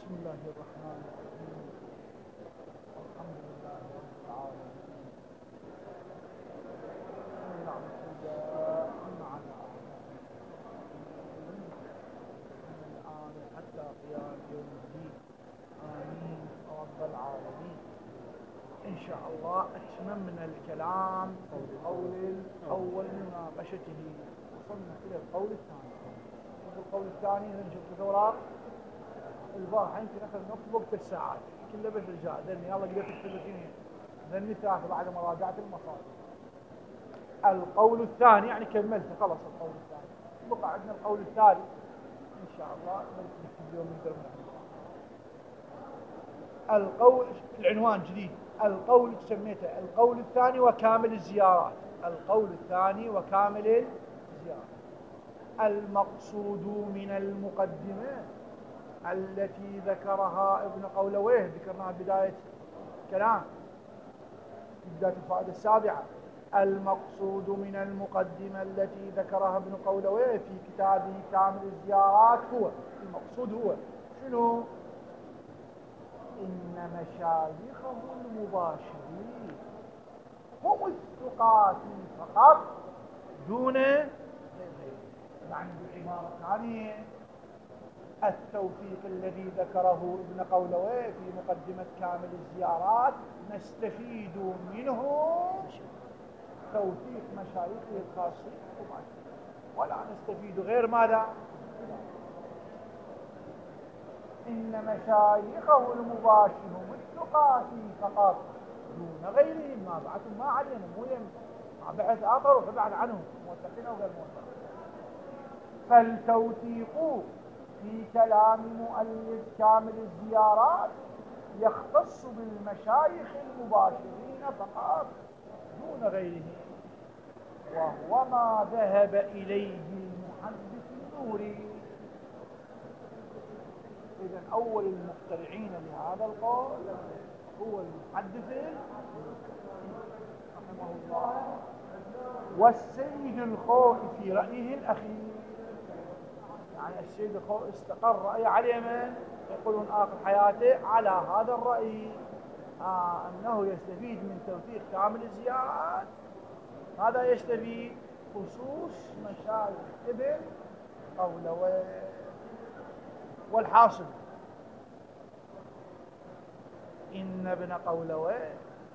بسم الله الرحمن الرحيم. الحمد لله رب العالمين. ونعمة الله على من الآن حتى قيام يوم الدين. آمين رب العالمين. إن شاء الله أتممنا الكلام في القول الأول مناقشته، وصلنا إلى القول الثاني. القول الثاني ننشر في الأوراق البارحة يمكن أخذ نص وقت الساعات كله بالرجاء، لأن يلا قدرت الثلاثين ذني ثلاثة بعد مراجعة المصادر. القول الثاني يعني كملت خلص القول الثاني، بقى عندنا القول الثالث إن شاء الله اليوم نقدر نعمل. القول العنوان جديد، القول سميته القول الثاني وكامل الزيارات. القول الثاني وكامل الزيارات. المقصود من المقدمة التي ذكرها ابن قولويه، ذكرناها بداية كلام في بداية الفائدة السابعة. المقصود من المقدمة التي ذكرها ابن قولويه في كتابه كامل الزيارات هو المقصود هو شنو؟ إن مشايخه المباشرين هم الثقات فقط دون غيرهم. يعني بعبارة ثانية التوثيق الذي ذكره ابن قولويه في مقدمة كامل الزيارات نستفيد منه توثيق مشايخه الخاصين ولا نستفيد غير ماذا؟ إن مشايخه المباشر هم الثقات فقط دون غيرهم. ما بعثوا ما علينا، مو ما بحث آخر وفبعث عنهم موثقين أو غير موثقين. فالتوثيق في كلام مؤلف كامل الزيارات يختص بالمشايخ المباشرين فقط دون غيرهم، وهو ما ذهب إليه المحدث النوري. إذن أول المخترعين لهذا القول هو المحدث رحمه الله، والسيد الخوئي في رأيه الأخير. يعني السيد الخوئي استقر رأي على من؟ يقولون آخر حياته على هذا الرأي، أنه يستفيد من توثيق كامل الزيارات. هذا يستفيد خصوص مشايخ ابن قولويه. والحاصل إن ابن قولويه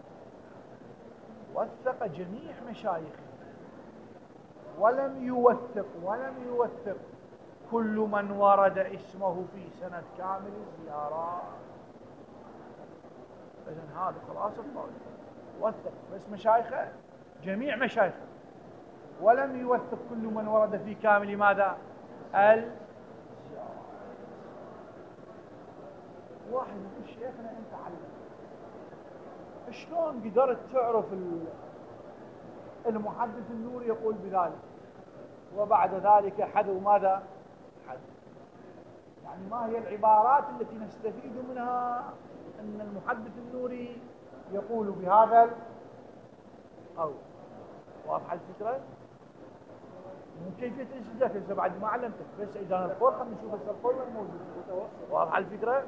وثق جميع مشايخه، ولم يوثق كل من ورد اسمه في سنة كامل الزيارات. إذن هذا خلاصة القول، وثق بس مشايخه جميع مشايخه، ولم يوثق كل من ورد في كامل ماذا؟ الزيارات. واحد يقول شيخنا أنت علم، شلون قدرت تعرف المحدث النوري يقول بذلك وبعد ذلك حذو ماذا؟ حذو. يعني ما هي العبارات التي نستفيد منها أن المحدث النوري يقول بهذا القول؟ واضحة الفكرة؟ مو كيفية الاستدلال هسه بعد ما علمتك، بس إذا القول خلينا نشوف هسه القول موجود. واضحة الفكرة؟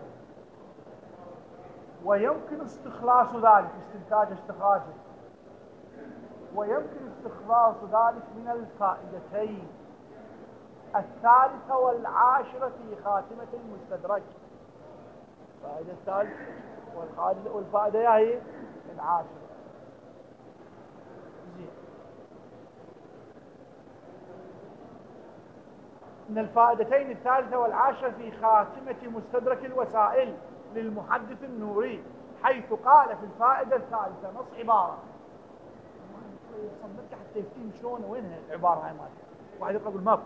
ويمكن استخلاص ذلك، استخراجه، ويمكن استخلاص ذلك من الفائدتين الثالثة والعاشرة في خاتمة المستدرك. الفائدة الثالثة والفائدة هي العاشرة. زين. من الفائدتين الثالثة والعاشرة في خاتمة مستدرك الوسائل للمحدث النوري، حيث قال في الفائدة الثالثة نص عبارة صدقت حتى يفتين شلون وينها العبارة هاي مالتها. واحد يقول ماكو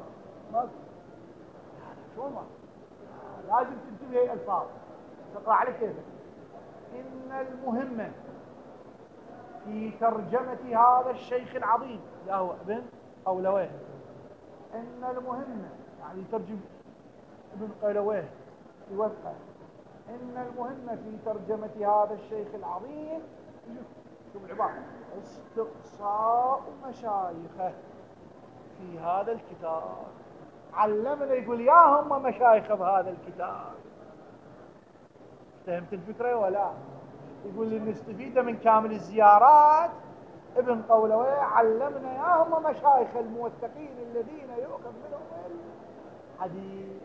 شلون ما لازم تنتبه هي الألفاظ تقرأ على كيفك. إن المهم في ترجمة هذا الشيخ العظيم لا هو ابن قولويه، إن المهم يعني ترجم ابن قولويه يوثق. إن المهم في ترجمة هذا الشيخ العظيم شوف العبارة استقصاء مشايخه في هذا الكتاب. علمنا يقول يا هم مشايخ بهذا الكتاب، فهمت الفكرة ولا؟ يقول لي نستفيد من كامل الزيارات ابن قولوي علمنا ياهم مشايخ الموثقين الذين يؤخذ منهم الحديث.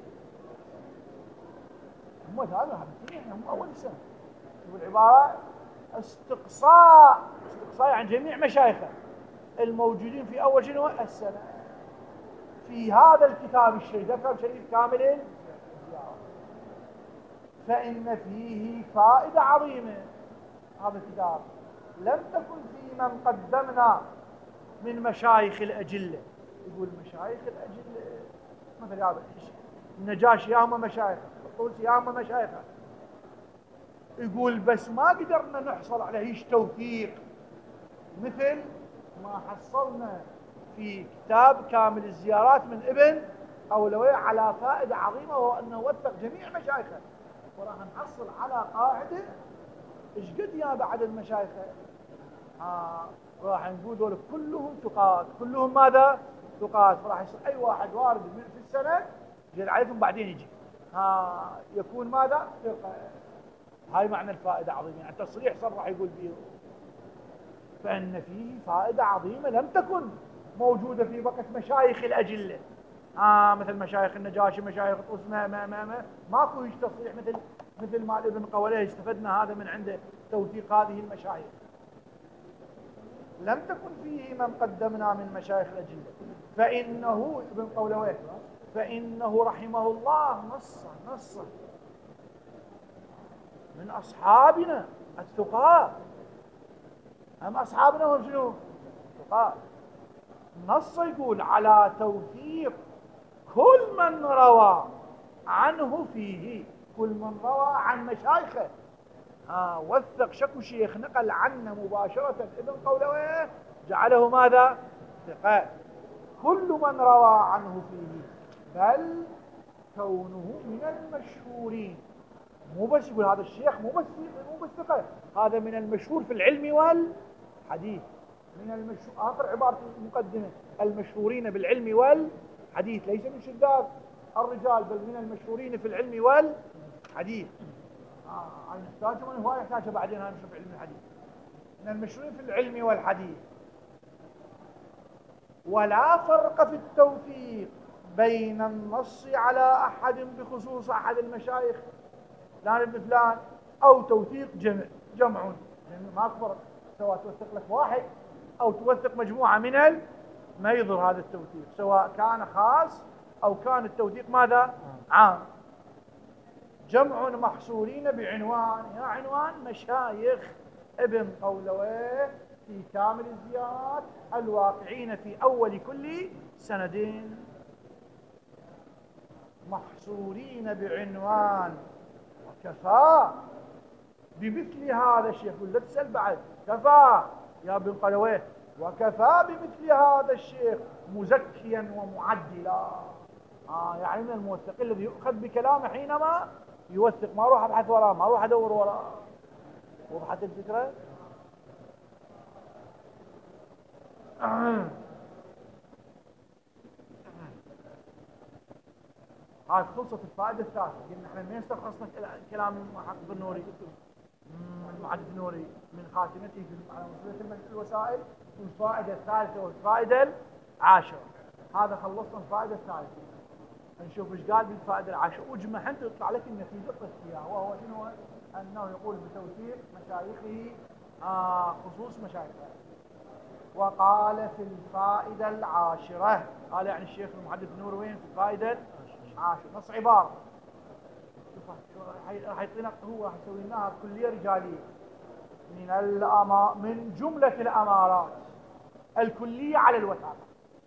هم هذا حديثين هم أول سنة. والعبارة استقصاء عن جميع مشايخه الموجودين في أول شنو السنة في هذا الكتاب الشريف، كتاب شريف كامل الزيارات، فإن فيه فائدة عظيمة. هذا الكتاب لم تكن في من قدمنا من مشايخ الأجلة. يقول مشايخ الأجلة مثل هذا النجاشي ياهم مشايخه، الطوسي ياهم مشايخه. يقول بس ما قدرنا نحصل على هيش توثيق مثل ما حصلنا في كتاب كامل الزيارات من ابن قولوي على فائدة عظيمة، وهو أنه وثق جميع مشايخه. وراح نحصل على قاعدة ايش قد يا بعد المشايخ راح نقول دول كلهم ثقات، كلهم ماذا؟ ثقات. فراح يصير اي واحد وارد في السنه جل عليكم بعدين يجي يكون ماذا؟ ثقه. هاي معنى الفائده عظيمه، يعني التصريح صرح يقول فيه فان فيه فائده عظيمه لم تكن موجوده في وقت مشايخ الاجله. مثل مشايخ النجاشي، مشايخ الطوس، ماكو هيك تصريح مثل ما ابن قوليه استفدنا هذا من عنده توثيق هذه المشايخ. لم تكن فيه من قدمنا من مشايخ الأجلة، فإنه ابن قولويه فإنه رحمه الله نص من أصحابنا الثقات. هم أصحابنا هم شنو؟ ثقات. نص يقول على توثيق كل من روى عنه فيه، كل من روى عن مشايخه وثق شكو شيخ نقل عنا مباشرة ابن قولويه جعله ماذا؟ ثقة. كل من روى عنه فيه، بل كونه من المشهورين. مو بس يقول هذا الشيخ مو بس ثقة، هذا من المشهور في العلم والحديث. من المشهور آخر عبارة المقدمة المشهورين بالعلم والحديث، ليس من شداد الرجال بل من المشهورين في العلم والحديث. هاي نحتاجه من هواية يحتاجه بعدين هاي نشوف علم الحديث. من المشهورين في العلم والحديث. ولا فرق في التوثيق بين النص على أحد بخصوص أحد المشايخ فلان ابن فلان أو توثيق جمع يعني ما فرق، سواء توثق لك واحد أو توثق مجموعة من ما يضر هذا التوثيق، سواء كان خاص أو كان التوثيق ماذا؟ عام. جمع محصورين بعنوان، يا عنوان مشايخ ابن قولويه في كامل الزيارات الواقعين في أول كل سندين، محصورين بعنوان. وكفى بمثل هذا الشيخ، لا تسأل بعد، كفى يا ابن قولويه وكفى بمثل هذا الشيخ مزكيا ومعدلا. يعني من الموثقين الذي يؤخذ بكلامه حينما يوثق، ما اروح ابحث وراه، ما اروح ادور وراه. وضحت الفكره؟ هاي خلصت الفائده الثالثه. قلنا احنا منين استخلصنا كلام المحقق النوري من المحدث النوري من خاتمته على مسألة الوسائل، والفائده الثالثه والفائده العاشره. هذا خلصنا الفائده الثالثه. نشوف ايش قال بالفائده العاشره، واجمع انت يطلع لك النتيجه اياها، وهو شنو؟ انه يقول بتوثيق مشايخه خصوص مشايخه. وقال في الفائده العاشره، قال يعني الشيخ المحدث النوري وين في الفائده العاشره؟ نص عباره راح يعطينا، هو راح يسوي لنا كليه رجاليه من جمله الامارات الكليه على الوثاقه.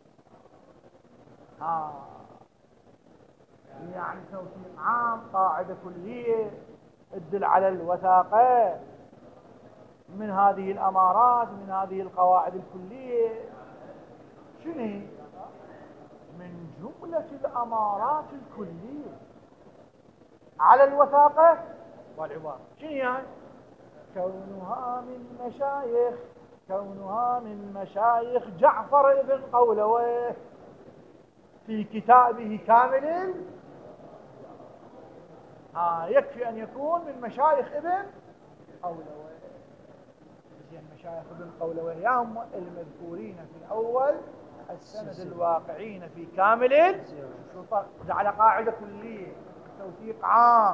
يعني توثيق عام، قاعدة كلية تدل على الوثاقة من هذه الأمارات، من هذه القواعد الكلية. شنو؟ من جملة الأمارات الكلية على الوثاقة والعبارة. شنو يعني؟ كونها من مشايخ جعفر بن قولويه في كتابه كامل يكفي أن يكون من مشايخ ابن قولويه. زين مشايخ ابن قولويه هم المذكورين في الأول السند الواقعين في كامل الشروط على قاعدة كلية. التوثيق عام،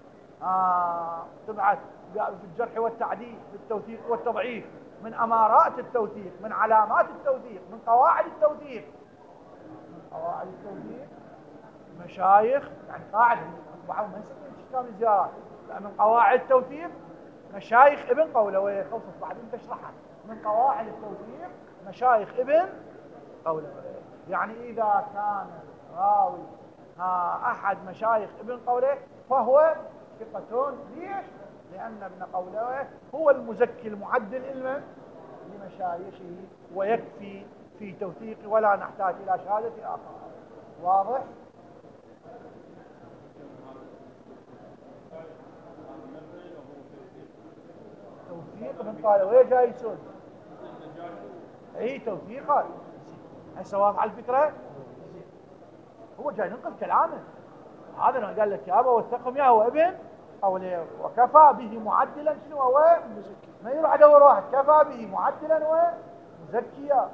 تبعث في الجرح والتعديل، في التوثيق والتضعيف، من أمارات التوثيق، من علامات التوثيق، من قواعد التوثيق. من قواعد التوثيق مشايخ، يعني قاعدة بعضهم ما يسمون احكام الزيارات، من قواعد التوثيق مشايخ ابن قولويه. خلصت بعدين تشرحها. من قواعد التوثيق مشايخ ابن قولويه، يعني إذا كان راوي أحد مشايخ ابن قولويه فهو ثقة. ليش؟ لأن ابن قولويه هو المزكي المعدل علما لمشايخه، ويكفي في توثيق ولا نحتاج إلى شهادة آخر. واضح؟ توثيق ابن قولويه جاي يسود. اي توثيقات. هسه واضح على الفكرة؟ هو جاي ينقل كلامه. هذا انا قال لك يابا وثقهم يا هو ابن قولويه وكفى به معدلا. شنو هو؟ مزكي. ما يروح ادور واحد كفى به معدلا ومزكيا.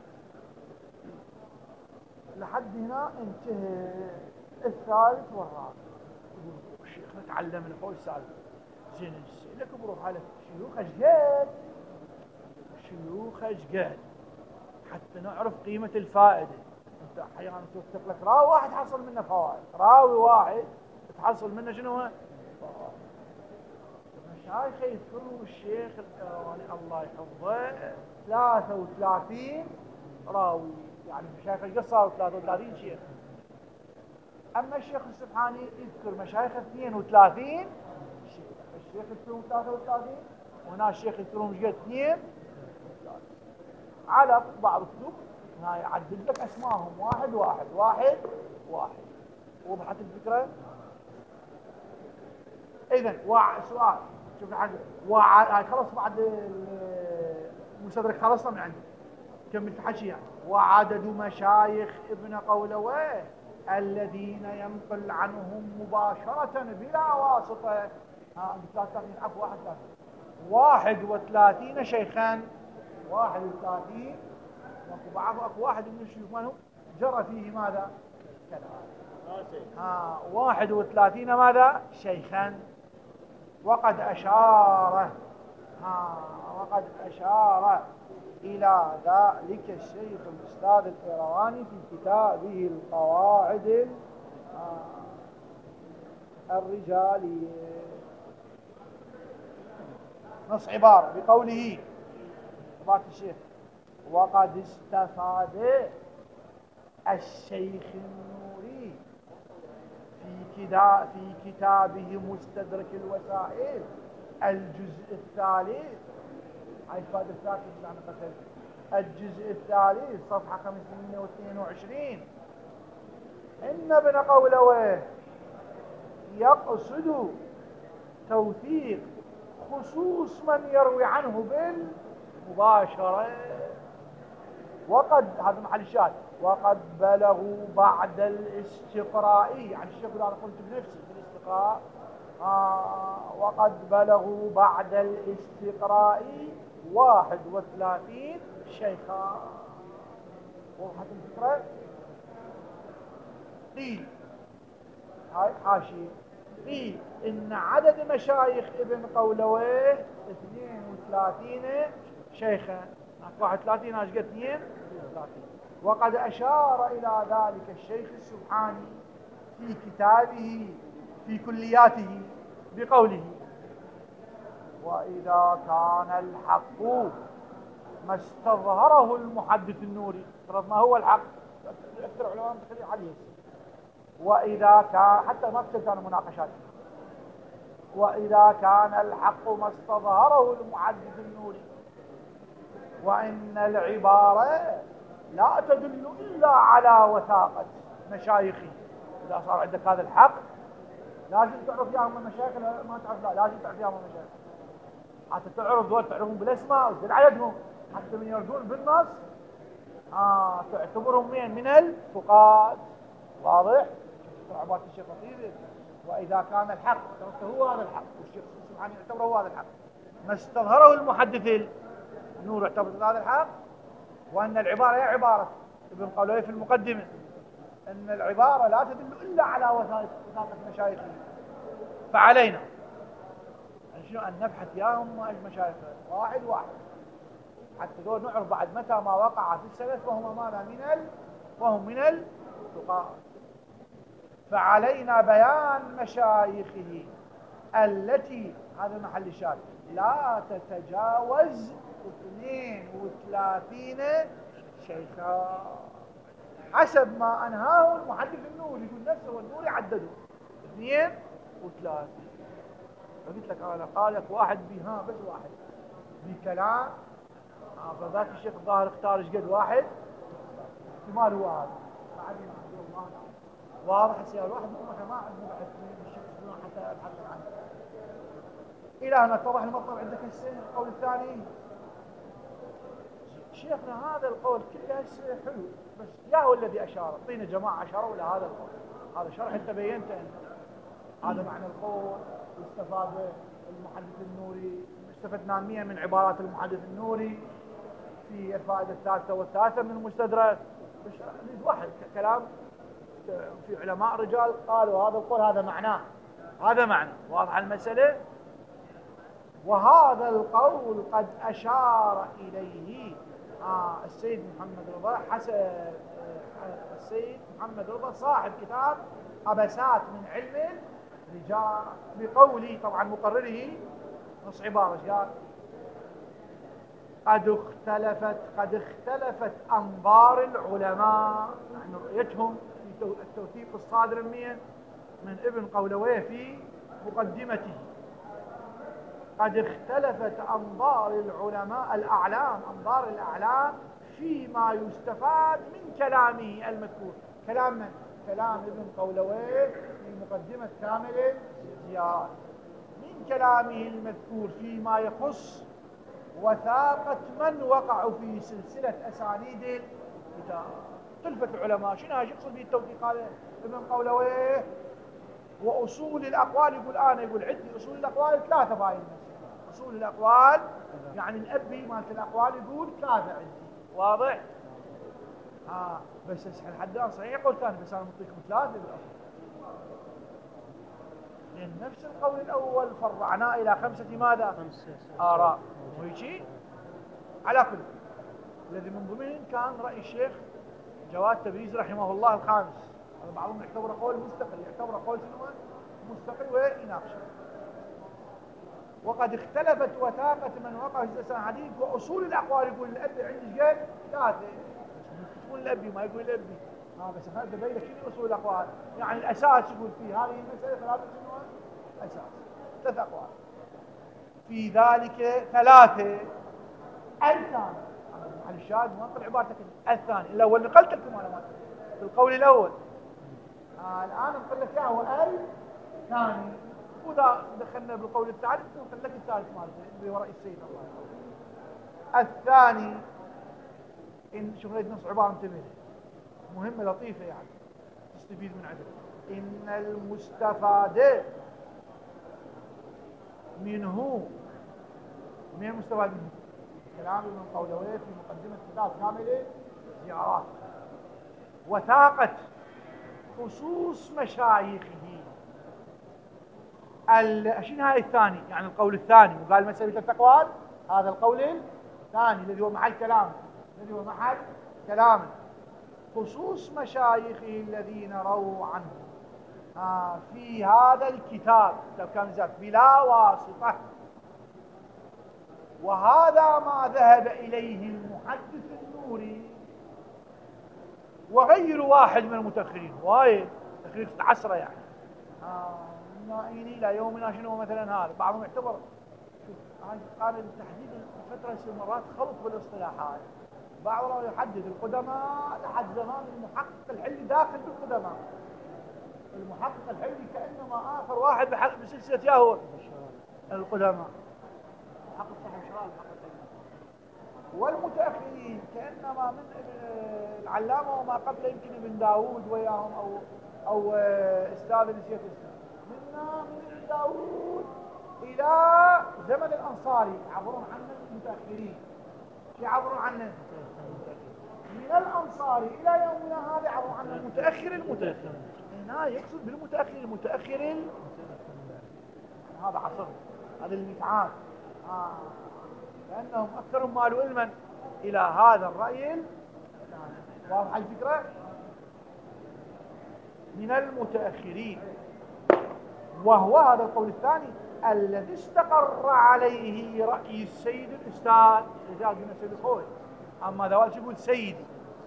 لحد هنا انتهى الثالث والرابع. الشيخ تعلمنا فوق السالفه. زين لك بروح على شيوخ اشقد، شيوخ اشقد حتى نعرف قيمه الفائده. انت احيانا توثق لك راوي واحد حصل منه فوائد، راوي واحد تحصل منه شنو هو؟ مشايخ يذكروا الشيخ القيرواني الله يحفظه 33 راوي، يعني مشايخ القصه 33 شيخ. اما الشيخ السبحاني يذكر مشايخ 32 شيخ. الشيخ يذكرهم 33 وهنا الشيخ يذكرهم قد 2 على بعض الكتب. هنا يعدد لك اسمائهم واحد واحد واحد واحد. وضحت الفكره؟ اذا سؤال، شوف الحاجه خلص بعد المستدرك خلصنا من عندك. كملت حكي يعني. وعدد مشايخ ابن قولويه الذين ينقل عنهم مباشرة بلا واسطة 31 شيخان. 31 اكو واحد من الشيوخ مالهم جرى فيه ماذا؟ كلام. 31 ماذا؟ شيخان. وقد أشار إلى ذلك الشيخ الأستاذ القيرواني في كتابه القواعد الرجالية. نص عبارة بقوله عبارة الشيخ: وقد استفاد الشيخ النوري في كتابه مستدرك الوسائل الجزء الثالث. هاي الفائدة الثالثة. الجزء الثالث صفحة 522 إن ابن قولويه يقصد توثيق خصوص من يروي عنه بالمباشرة. وقد هذا محل الشاهد. وقد بلغوا بعد الاستقراء، يعني الشيخ انا قلت بنفسي في الاستقراء. وقد بلغوا بعد الاستقراء 31 شيخا. وضحت الفكرة؟ قيل، هاي حاشية، قيل إن عدد مشايخ ابن قولويه 32 شيخا. 31 ايش قد 32. وقد أشار إلى ذلك الشيخ السبحاني في كتابه في كلياته بقوله: وإذا كان الحق ما استظهره المحدث النوري. ما هو الحق؟ أكثر علماء مختلفين عليه. وإذا كان، حتى ما كان مناقشات، وإذا كان الحق ما استظهره المحدث النوري، وإن العبارة لا تدل إلا على وثاقة مشايخه. إذا صار عندك هذا الحق لازم تعرف ياهم المشايخ، ما تعرف لا لازم تعرف ياهم المشايخ، حتى تعرف دول، تعرفهم بالاسماء وتدل عددهم، حتى من يردون بالنص تعتبرهم من الفقهاء. واضح؟ عبارة الشيخ لطيفة. وإذا كان الحق اعتبرته هو هذا الحق، والشيخ سبحانه يعتبره هو هذا الحق، ما استظهره المحدث النور اعتبر هذا الحق، وأن العبارة هي عبارة ابن قولوي في المقدمة أن العبارة لا تدل إلا على وثاقة مشايخه، فعلينا أن نبحث ياهم مشايخ واحد حتى دول نعرف بعد متى ما وقع في السلف وهم من الفقهاء. فعلينا بيان مشايخه التي، هذا محل الشاهد، لا تتجاوز 32 شيخا حسب ما أنهاه المحدث النوري، يقول نفسه والنوري عدده 32. فقلت لك أنا قال لك واحد بها بس واحد بكلام، فذاك الشيخ الظاهر اختار ايش قد واحد، احتمال هو هذا واضح. السيارة واحد منهم ما عندنا بحث من الشيخ حتى ابحث عنه. الى هنا اتضح المطلب عندك هسه. القول الثاني شيخنا هذا القول كله هسه حلو، بس يا هو الذي اشار، اعطينا جماعه اشاروا الى هذا القول، هذا شرح انت بينته انت، هذا معنى القول واستفاد المحدث النوري، استفدنا 100 من عبارات المحدث النوري في الفائده الثالثه والثالثه من المستدرك. واحد كلام في علماء رجال قالوا هذا القول هذا معناه، هذا معنى واضح المسألة. وهذا القول قد أشار إليه السيد محمد رضا السيد محمد رضا صاحب كتاب أبسات من علم الرجال، بقوله طبعا مقرره نص عبارة قال قد اختلفت أنظار العلماء عن رؤيتهم في التوثيق الصادر من ابن قولويه في مقدمته. قد اختلفت أنظار العلماء أنظار الأعلام فيما يستفاد من كلامه المذكور. كلام من؟ كلام ابن قولويه في مقدمة كامل الزياد، من كلامه المذكور فيما يخص وثاقة من وقعوا في سلسلة أسانيد الكتاب. اختلفت العلماء، شنو يقصد به التوثيق هذا ابن قولويه؟ وأصول الأقوال يقول أنا، يقول عندي أصول الأقوال 3 باين، أصول الأقوال يعني الأبي مالت الأقوال يقول 3 عندي، واضح؟ بس لحد الآن صحيح قول ثاني، بس أنا مطيكم 3 بالأصل، لأن نفس القول الأول فرعناه إلى 5 ماذا؟ آراء، وهيجي على كل. الذي من ضمنهم كان رأي الشيخ جواد تبريزي رحمه الله الخامس، بعضهم يعتبره قول مستقل، يعتبره قول مستقل ويناقشه. وقد اختلفت وثاقة من وقع في الأحاديث وأصول الأقوال، يقول الأبي عندي قال 3، يقول الأبي ما يقول الأبي، بس هذا بين لك شنو أصول الأقوال، يعني الأساس يقول في هذه المسألة 3 شنو أساس، 3 أقوال، في ذلك 3. الثاني على الشاهد ما انقل عبارتك الثاني، الأول نقلت لكم أنا في القول الأول، الآن نقول لك هو الثاني، وإذا دخلنا بالقول الثالث نقول لك الثالث مالته بوراء السيد الله يحفظه. الثاني إن شوف نص عبارة انتبه مهمة لطيفة يعني تستفيد من عندها. إن المستفاد منه، من المستفاد منه كلام ابن قولويه في مقدمة كتاب كامل زيارات، وثاقة خصوص مشايخه. شنو هاي الثاني؟ يعني القول الثاني، وقال مسألة التقوال، هذا القول الثاني الذي هو محل كلامه، خصوص مشايخه الذين رووا عنه في هذا الكتاب كان زاد بلا واسطة. وهذا ما ذهب إليه المحدث النوري وغير واحد من المتأخرين، وايد تقريبا 10 يعني، إلى يومنا شنو مثلا هذا. بعضهم يعتبر قال التحديد الفترة مرات خلط بالاصطلاحات، بعضهم يحدد القدماء لحد زمان المحقق الحلي داخل بالقدماء، المحقق الحلي كأنما آخر واحد بسلسلة ياهو القدماء، محقق صاحب شرائع المحقق، والمتأخرين كأنما من العلامة وما قبل يمكن ابن داود وياهم أو أستاذ نسيت اسمه من قلنا من داوود إلى زمن الأنصاري يعبرون عنه المتأخرين. شو يعبرون عنه؟ من الأنصاري إلى يومنا هذا يعبرون عنه المتأخر. هنا يقصد بالمتأخر هذا عصر، هذا المتعاد. لأنهم أكثرهم مالوا علما إلى هذا الرأي. واضح الفكرة؟ من المتأخرين، وهو هذا القول الثاني الذي استقر عليه رأي السيد الأستاذ. قلنا سيد الخوي، أما ذا يقول سيدي.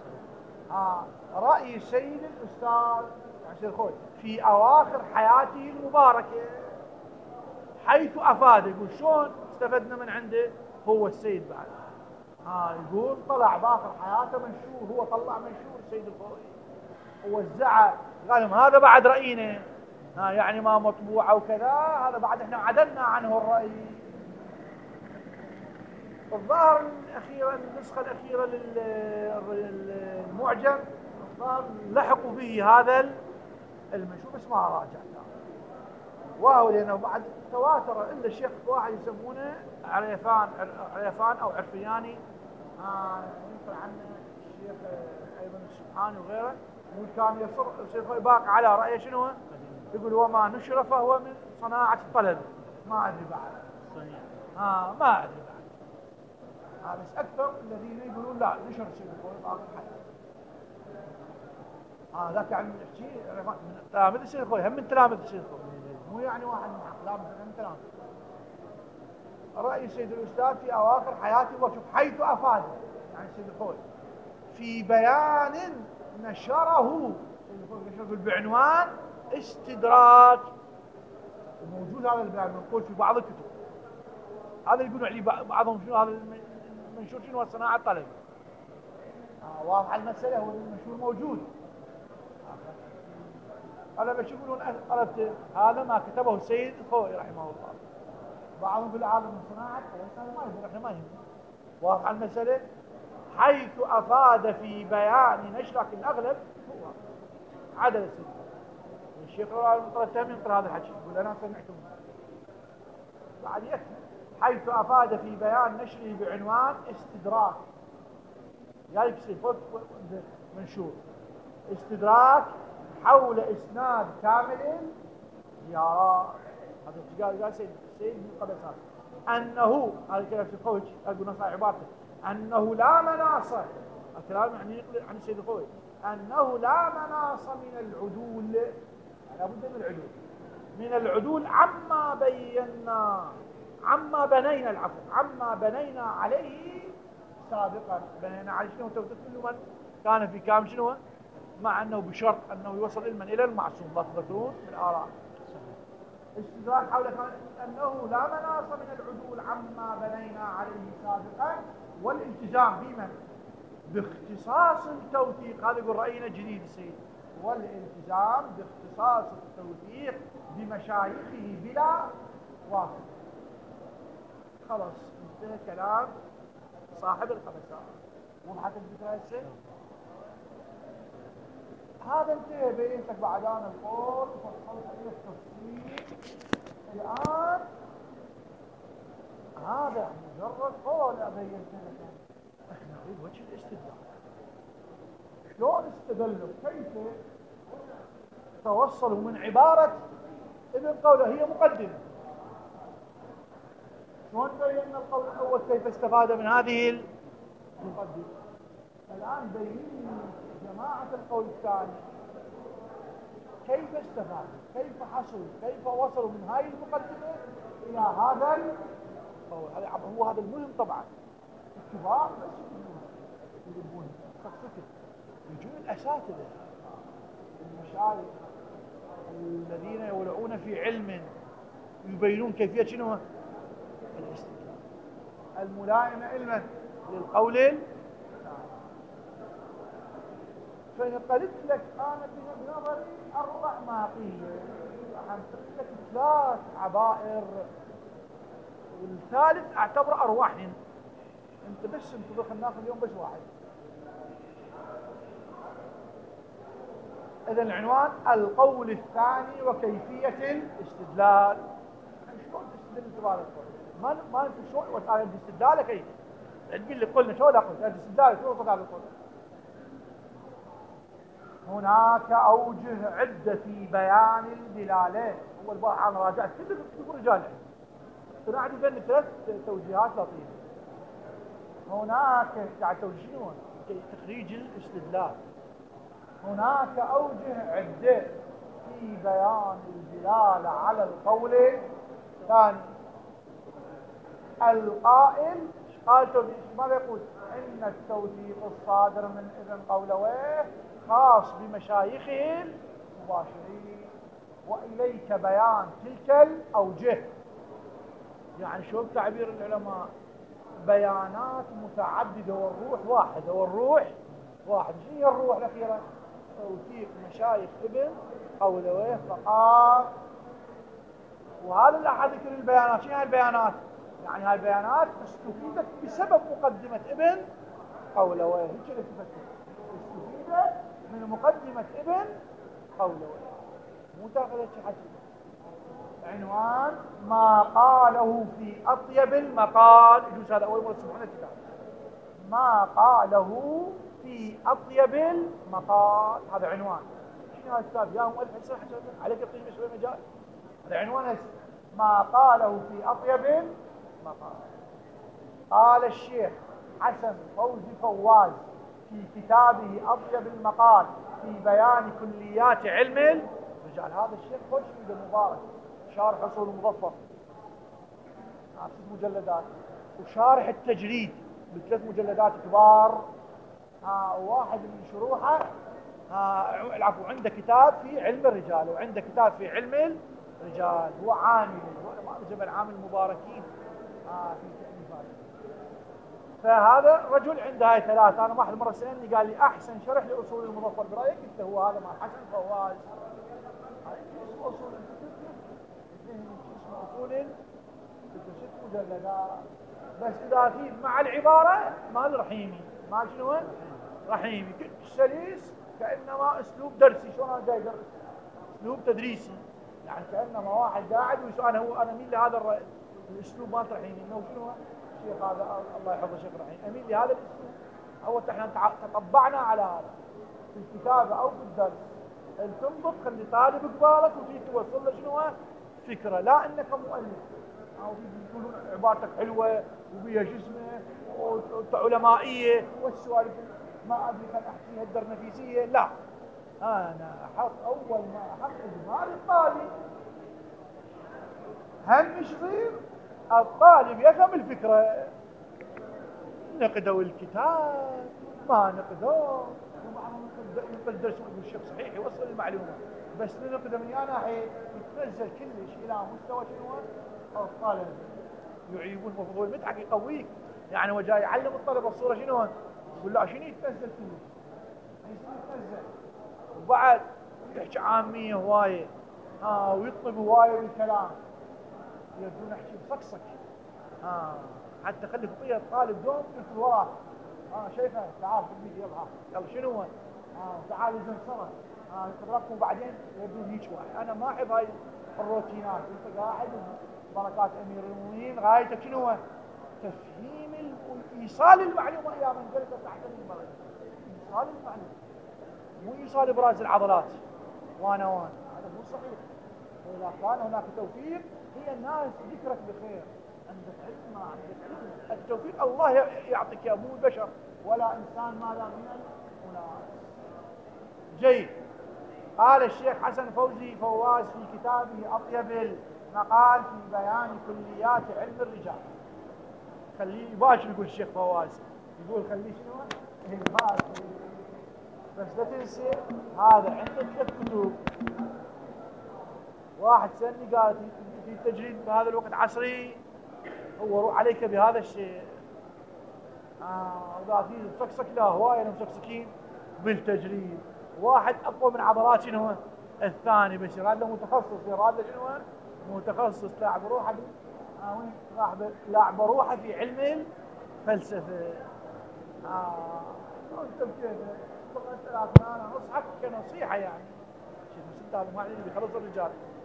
رأي السيد الأستاذ يعني سيد الخوي في أواخر حياته المباركة، حيث أفاد. يقول شلون استفدنا من عنده هو السيد بعد. يقول طلع باخر حياته منشور، هو طلع منشور السيد الخوي ووزعه، قال لهم هذا بعد رأينا، يعني ما مطبوع أو كذا، هذا بعد احنا عدلنا عنه الرأي. الظاهر الأخيرة، النسخة الأخيرة للمعجم، الظاهر لحقوا به هذا المنشور بس ما راجعته، وهو لأنه بعد تواتر إلا الشيخ واحد يسمونه عريفان أو عرفياني، ينقل عنه الشيخ أيضا السبحاني وغيره، وكان يصر باق على رأيه شنو؟ يقول وما نشر فهو من صناعة الطلب. ما أدري بعد ما أدري بعد. بس أكثر الذين يقولون لا نشر الشيخ الخوي باقي حياته. ذاك يعني يحكي من تلاميذ الشيخ الخوي، هم من تلاميذ الشيخ الخوي، مو يعني واحد من أقلام، من تلاميذ. رأي السيد الأستاذ في أواخر حياته، وشوف حيث أفاد يعني السيد الخوي في بيان نشره بعنوان استدراك. وموجود هذا البيان منقول في بعض الكتب. هذا يقولون عليه بعضهم شنو هذا المنشور شنو صناعة الطلب. واضح المسألة، هو المنشور موجود. هذا بس يقولون طلبت هذا ما كتبه السيد الخوئي رحمه الله. بعضهم في العالم من صناعة هذا ما يهمنا، احنا ما يهمنا. واضح المسألة. حيث أفاد في بيان نشرك الأغلب هو عدل السيد الشيخ طلبته من هذا الحكي، يقول أنا سمعته بعد يكفي. حيث أفاد في بيان نشره بعنوان استدراك، يعني بصفة منشور استدراك حول إسناد كامل. يا هذا قال سيد من قبل أنه هذا الكلام في الخوي، أقول نص عبارته أنه لا مناص، الكلام يعني يقول عن السيد الخوي أنه لا مناص من العدول، لا بد من العدول عما بنينا عليه سابقا. بنينا عليه شنو؟ كل من كان في كام شنو؟ مع أنه بشرط أنه يوصل علما إلى المعصوم، لا تذكرون من الآراء. استدراك حول أنه لا مناص من العدول عما بنينا عليه سابقا، والالتزام بمن؟ باختصاص التوثيق. هذا يقول رأينا جديد السيد، والالتزام باختصاص التوثيق بمشايخه بلا واسطة. خلاص انتهى كلام صاحب الخمسات. وضحت الفكرة هسه؟ هذا انتهى، بينتك بعد أنا القول وفصلت عليه التفصيل. الآن هذا مجرد قول أبينت لك، احنا نريد وجه الاستدلال. شلون استدلوا؟ كيف توصلوا من عبارة ابن قوله هي مقدمة؟ شلون بينا القول الأول كيف استفاد من هذه المقدمة؟ الآن بين جماعة القول الثاني كيف استفادوا، كيف حصلوا، كيف وصلوا من هاي المقدمة إلى هذا القول. هو هذا المهم طبعا. الكبار بس يجيبون شخصيته، يجون الأساتذة المشايخ الذين يولعون في علم يبينون كيفية شنو الاستدلال الملائمة علما للقول. فإن قلت لك أنا بنظري 4 ماقية، حنحط لك 3 عبائر، والثالث اعتبره أرواح. انت بس انتظر، خلينا ناخذ اليوم بس واحد. إذا العنوان القول الثاني وكيفية الاستدلال. شلون تستدل تبارك الله؟ ما انت شلون وسائل الاستدلال كيف؟ تقول لي قلنا شلون اقول؟ الاستدلال شلون وسائل القول؟ هناك أوجه عدة في بيان الدلالة. هو البارح أنا راجعت كل كتب الرجال طلعت بين 3 توجيهات لطيفة. هناك قاعد توجيه شنو؟ تخريج الاستدلال. هناك أوجه عدة في بيان الدلالة على القول الثاني. القائل قال توثيق ماذا يقول؟ إن التوثيق الصادر من ابن قولويه خاص بمشايخه المباشرين، وإليك بيان تلك الأوجه. يعني شو تعبير العلماء؟ بيانات متعددة والروح واحدة، والروح واحد. شنو هي الروح الأخيرة؟ توثيق مشايخ ابن قولويه فقط. وهذا اللي راح ذكر البيانات. شنو هاي البيانات؟ يعني هاي البيانات استفيدت بسبب مقدمة ابن قولويه. هيك اللي استفيدت من مقدمة ابن قولويه، مو تاخذ شي حكي. عنوان ما قاله في أطيب المقال. يجوز هذا أول مرة تسمعون الكتاب. ما قاله في أطيب المقال، هذا عنوان. شنو هذا الكتاب؟ يا مؤلف حسن عليك تقيم شوي مجال. هذا عنوان ما قاله في أطيب المقال. قال الشيخ حسن فوزي فواز في كتابه أطيب المقال في بيان كليات علم الرجال. هذا الشيخ خوش مبارك، شارح أصول المظفر 6 مجلدات، وشارح التجريد ب3 مجلدات كبار. واحد من شروحه العفو عنده كتاب في علم الرجال، وعنده كتاب في علم الرجال. هو عامل، ما جبل عامل المباركين في تأليفات. فهذا رجل عنده هاي 3. انا واحد مره سالني قال لي احسن شرح لاصول المظفر برايك؟ قلت له هو هذا مع حسن فواز. هاي اسمه اصول اصول 6 مجلدات بس. اذا في مع العباره مال رحيمي، مال شنو؟ رحيمي سليس، كانما اسلوب درسي. شلون انا جاي ادرس؟ اسلوب تدريسي، يعني كانما واحد قاعد ويسال انا مين لهذا الاسلوب مال رحيمي. انه شنو الشيخ هذا الله يحفظه شيخ رحيم امين لهذا الاسلوب. هو احنا تطبعنا على هذا في الكتابه او في الدرس. تنبط خلي طالب قبالك وتجي توصل له شنو فكره، لا انك مؤلف او يقولون عبارتك حلوه وبيها جسمه وعلمائيه والسوالف ما ادري كان احكيها الدرنفيسيه. لا، انا احط اول ما احط دماغ الطالب هم يصير الطالب يفهم الفكره. نقدوا الكتاب ما نقدوه، ينقل درس الشيخ صحيح يوصل المعلومه، بس نقدر من ناحيه يتنزل كلش الى مستوى شنو الطالب يعيبون مفضول المدحك يقويك. يعني هو جاي يعلم الطلبه الصوره شنو يقول لا شنو يتنزل كلش يتنزل، وبعد يحكي عاميه هوايه ويطلب هوايه بالكلام. يبدون نحكي بصقصق حتى خلي خطيه الطالب دوم يدخل وراه. شايفه تعال خذي يلا شنو هو؟ تعال اذا انصرف نقدركم بعدين يبدون هيك واحد. انا ما احب هاي الروتينات. انت قاعد بركات امير المؤمنين غايتك شنو هو؟ تفهيم ايصال المعلومه الى من جلس تحت المنبر. ايصال المعلومه مو ايصال ابراز العضلات وانا هذا مو صحيح. واذا كان هناك توفيق هي الناس ذكرك بخير، عندك علم ما عندك علم. التوفيق الله يعطيك يا مو البشر ولا انسان ما لا من الناس. جيد. قال الشيخ حسن فوزي فواز في كتابه أطيب المقال في بيان كليات علم الرجال. خليه يباشر يقول الشيخ فواز، يقول خليه شنو؟ يباشر. بس لا تنسى هذا عندك 3 كتب. واحد سألني قال في التجريد بهذا الوقت عصري، هو روح عليك بهذا الشيء. وذا في صكصك لا هواية مسكسكين بالتجريد. واحد اقوى من عضلات شنو الثاني، بس يراد له متخصص، يراد له شنو متخصص لاعب روحه وين راح لاعب روحه في علم الفلسفه. انت بكيف فقط انا انصحك كنصيحه يعني شيء 6 هذا ما يعني بيخلص الرجال.